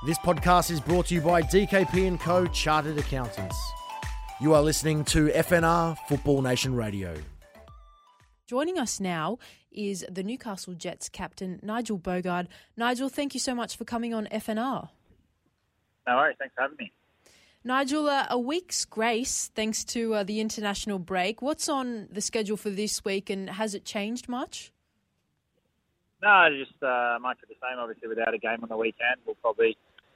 This podcast is brought to you by DKP & Co. Chartered Accountants. You are listening to FNR Football Nation Radio. Joining us now is the Newcastle Jets captain, Nigel Boogaard. Nigel, thank you so much for coming on FNR. No worries, thanks for having me. Nigel, a week's grace thanks to the international break. What's on the schedule for this week and has it changed much? No, just much of the same. Obviously, without a game on the weekend, we'll probably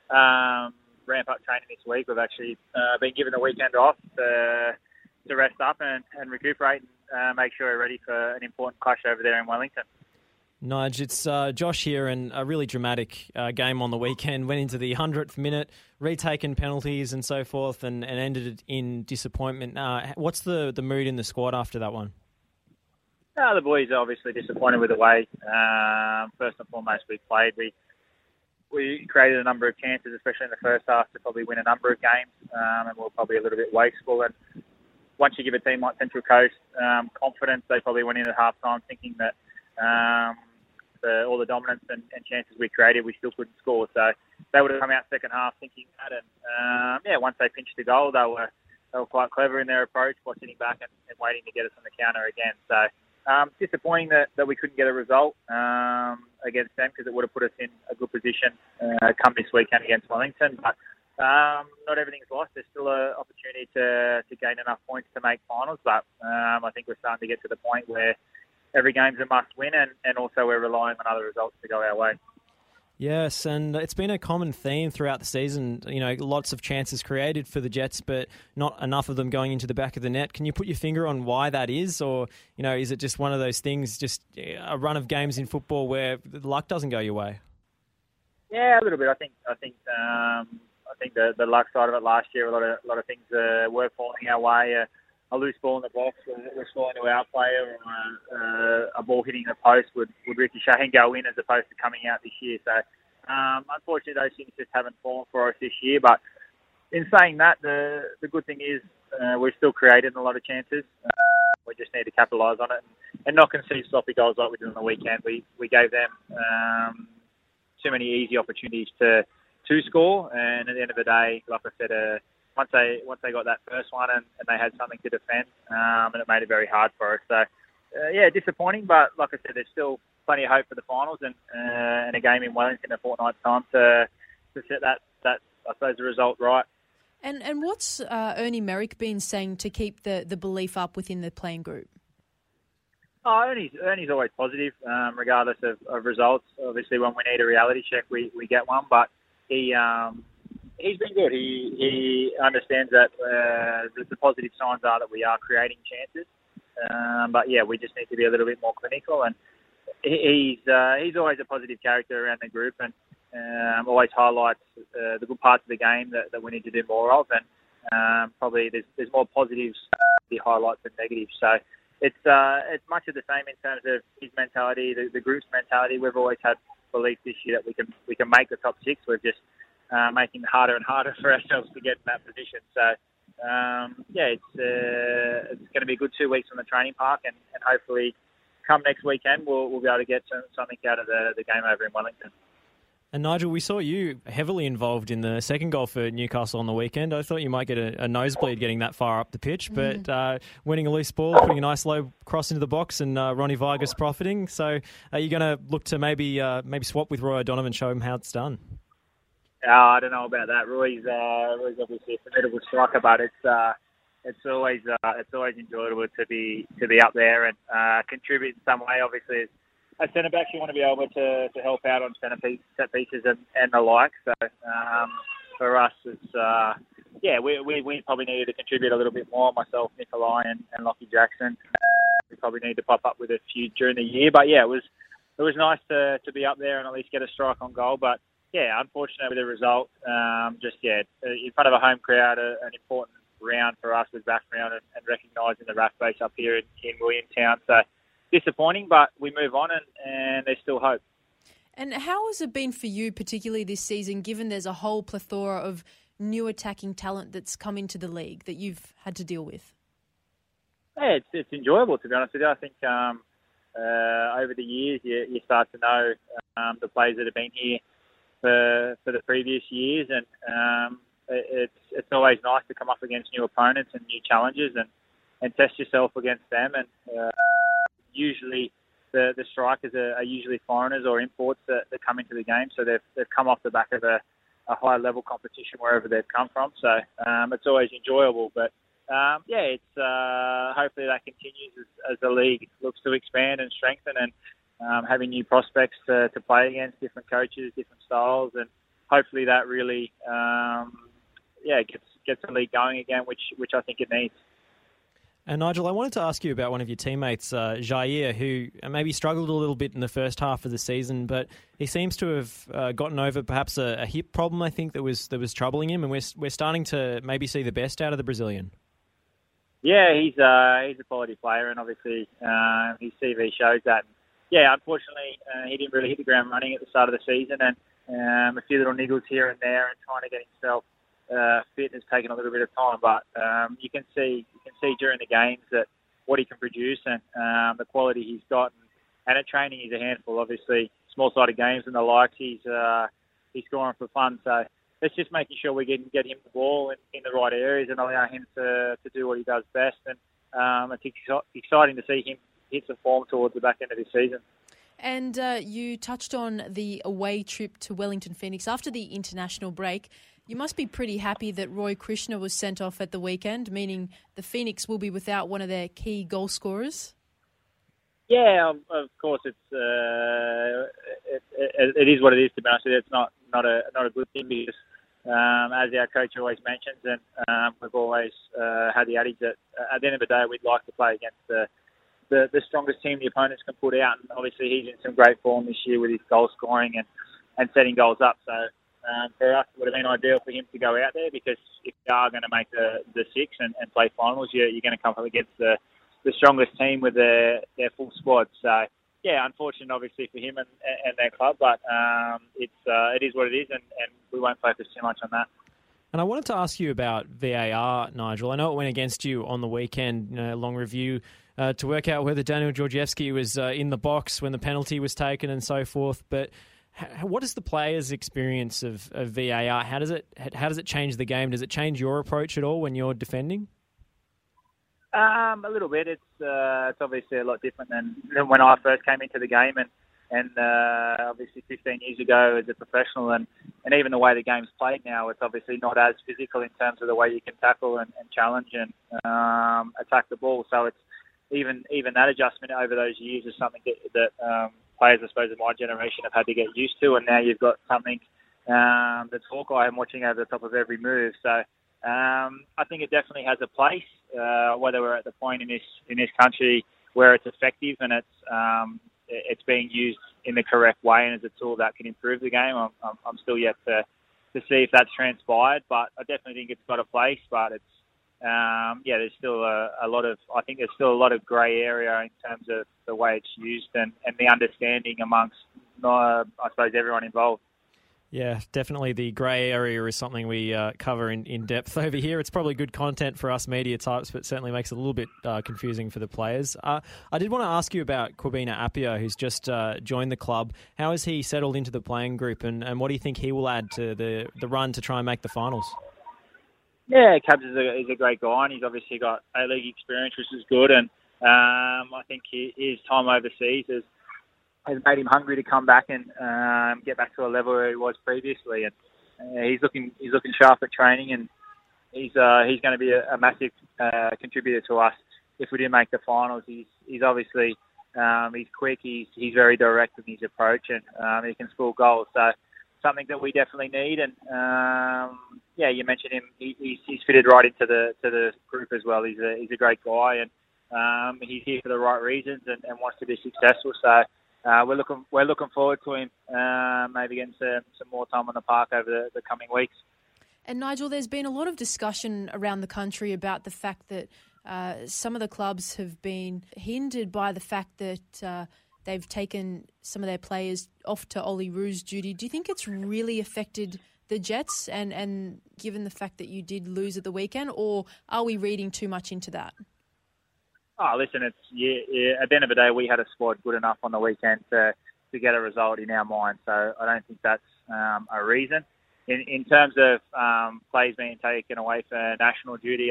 ramp up training this week. We've actually been given the weekend off to rest up and recuperate and make sure we're ready for an important clash over there in Wellington. Nige, it's Josh here, and a really dramatic game on the weekend. Went into the 100th minute, retaken penalties and so forth, and ended it in disappointment. What's the mood in the squad after that one? The boys are obviously disappointed with the way. First and foremost, we played. We created a number of chances, especially in the first half, to probably win a number of games, and we were probably a little bit wasteful. And once you give a team like Central Coast confidence, they probably went in at half-time thinking that all the dominance and chances we created, we still couldn't score. So they would have come out second half thinking that. And once they pinched the goal, they were quite clever in their approach by sitting back and waiting to get us on the counter again. So disappointing that we couldn't get a result against them, because it would have put us in a good position come this weekend against Wellington. But not everything's lost. There's still an opportunity to gain enough points to make finals. But I think we're starting to get to the point where every game's a must-win, and also we're relying on other results to go our way. Yes, and it's been a common theme throughout the season. You know, lots of chances created for the Jets, but not enough of them going into the back of the net. Can you put your finger on why that is? Or, you know, is it just one of those things, just a run of games in football where the luck doesn't go your way? Yeah, a little bit. I think the luck side of it last year, a lot of things were falling our way. A loose ball in the box was falling to our player, or a ball hitting the post would ricochet and go in, as opposed to coming out this year. So, unfortunately, those things just haven't fallen for us this year. But in saying that, the good thing is we've still created a lot of chances. We just need to capitalise on it and not concede sloppy goals like we did on the weekend. We gave them too many easy opportunities to score, and at the end of the day, like I said, once they got that first one and they had something to defend, and it made it very hard for us. So, disappointing, but like I said, there's still plenty of hope for the finals and a game in Wellington in a fortnight's time to set that I suppose the result right. And what's Ernie Merrick been saying to keep the belief up within the playing group? Ernie's always positive, regardless of results. Obviously, when we need a reality check, we get one, but he's been good. He understands that the positive signs are that we are creating chances. But we just need to be a little bit more clinical. And he's always a positive character around the group, and always highlights the good parts of the game that we need to do more of. And probably there's more positives he highlights than negatives. So it's much of the same in terms of his mentality, the group's mentality. We've always had belief this year that we can make the top six. We're just making it harder and harder for ourselves to get in that position. So, it's going to be a good 2 weeks on the training park, and hopefully come next weekend we'll be able to get something out of the game over in Wellington. And Nigel, we saw you heavily involved in the second goal for Newcastle on the weekend. I thought you might get a nosebleed getting that far up the pitch, but winning a loose ball, putting a nice low cross into the box, and Ronnie Vargas profiting. So are you going to look to maybe swap with Roy O'Donovan and show him how it's done? I don't know about that. Roy's obviously a formidable striker, but it's always enjoyable to be up there and contribute in some way. Obviously, as centre backs, you want to be able to help out on set pieces and the like. So for us, it's we probably needed to contribute a little bit more. Myself, Nikolai, and Lockie Jackson. We probably need to pop up with a few during the year. But it was nice to be up there and at least get a strike on goal. But unfortunate with the result. In front of a home crowd, an important round for us was back round and recognising the RAF base up here in Williamtown. So disappointing, but we move on and there's still hope. And how has it been for you, particularly this season, given there's a whole plethora of new attacking talent that's come into the league that you've had to deal with? Yeah, it's enjoyable, to be honest with you. I think over the years you start to know the players that have been here for the previous years, and it's always nice to come up against new opponents and new challenges and test yourself against them. And usually the strikers are usually foreigners or imports that come into the game, so they've come off the back of a high level competition wherever they've come from. So it's always enjoyable, but it's hopefully that continues as the league looks to expand and strengthen, and having new prospects to play against, different coaches, different styles, and hopefully that really gets the league going again, which I think it needs. And Nigel, I wanted to ask you about one of your teammates, Jair, who maybe struggled a little bit in the first half of the season, but he seems to have gotten over perhaps a hip problem, I think, that was troubling him, and we're starting to maybe see the best out of the Brazilian. Yeah, he's a quality player, and obviously his CV shows that. Yeah, unfortunately, he didn't really hit the ground running at the start of the season, and a few little niggles here and there, and trying to get himself fit has taken a little bit of time. But you can see during the games that what he can produce and the quality he's got, and at training he's a handful. Obviously, small-sided games and the likes, he's scoring for fun. So it's just making sure we get him the ball in the right areas and allow him to do what he does best. And it's exciting to see him hit some form towards the back end of this season. And you touched on the away trip to Wellington Phoenix after the international break. You must be pretty happy that Roy Krishna was sent off at the weekend, meaning the Phoenix will be without one of their key goal scorers. Yeah, of course, it is what it is. To be honest with you, it's not a good thing because, as our coach always mentions, and we've always had the adage that at the end of the day, we'd like to play against the strongest team the opponents can put out. And obviously, he's in some great form this year with his goal scoring and setting goals up. So for us, it would have been ideal for him to go out there, because if you are going to make the six and play finals, you're going to come up against the strongest team with their full squad. So, yeah, unfortunate obviously for him and their club, but it is what it is, and we won't focus too much on that. And I wanted to ask you about VAR, Nigel. I know it went against you on the weekend, long review to work out whether Daniel Georgievski was in the box when the penalty was taken and so forth. But what is the players' experience of VAR? How does it change the game? Does it change your approach at all when you're defending? A little bit. It's obviously a lot different than when I first came into the game, and obviously 15 years ago as a professional, and even the way the game's played now, it's obviously not as physical in terms of the way you can tackle and challenge and attack the ball. So it's even that adjustment over those years is something that players, I suppose, of my generation have had to get used to, and now you've got something that's Hawkeye and watching over the top of every move. So I think it definitely has a place, whether we're at the point in this country where it's effective and it's being used in the correct way and as a tool that can improve the game. I'm still yet to see if that's transpired, but I definitely think it's got a place. But it's there's still there's still a lot of grey area in terms of the way it's used and the understanding amongst I suppose everyone involved. Yeah, definitely the grey area is something we cover in depth over here. It's probably good content for us media types, but certainly makes it a little bit confusing for the players. I did want to ask you about Corbina Appiah, who's just joined the club. How has he settled into the playing group, and what do you think he will add to the run to try and make the finals? Yeah, Cabs is a great guy, and he's obviously got A-League experience, which is good, and I think his time overseas has made him hungry to come back and get back to a level where he was previously. And he's looking sharp at training, and he's going to be a massive contributor to us if we do make the finals. He's obviously he's quick, he's very direct in his approach, and he can score goals. So something that we definitely need. And you mentioned him. He's fitted right into the group as well. He's a great guy, and he's here for the right reasons and wants to be successful. So. We're looking forward to him maybe getting some more time on the park over the coming weeks. And Nigel, there's been a lot of discussion around the country about the fact that some of the clubs have been hindered by the fact that they've taken some of their players off to Ollie Roo's duty. Do you think it's really affected the Jets and given the fact that you did lose at the weekend, or are we reading too much into that? Oh, listen, at the end of the day, we had a squad good enough on the weekend to get a result in our mind. So I don't think that's a reason. In terms of players being taken away for national duty,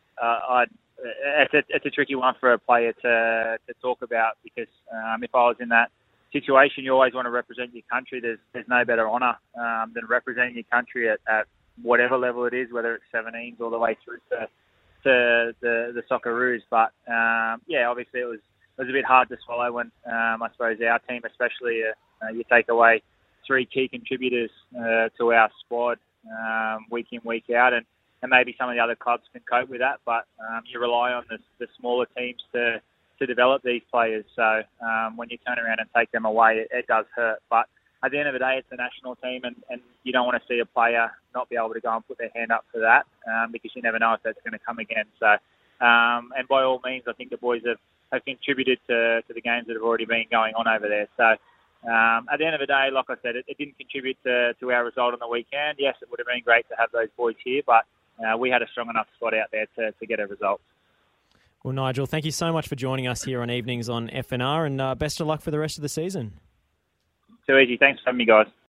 it's a tricky one for a player to talk about, because if I was in that situation, you always want to represent your country. There's no better honour than representing your country at whatever level it is, whether it's 17s all the way through to the Socceroos. But obviously it was a bit hard to swallow when I suppose our team, especially, you take away 3 key contributors to our squad week in, week out, and maybe some of the other clubs can cope with that, but you rely on the smaller teams to develop these players. So when you turn around and take them away, it does hurt. But at the end of the day, it's a national team, and you don't want to see a player not be able to go and put their hand up for that, because you never know if that's going to come again. So, and by all means, I think the boys have contributed to the games that have already been going on over there. So at the end of the day, like I said, it didn't contribute to our result on the weekend. Yes, it would have been great to have those boys here, but we had a strong enough squad out there to get a result. Well, Nigel, thank you so much for joining us here on Evenings on FNR, and best of luck for the rest of the season. Too easy. Thanks for having me, guys.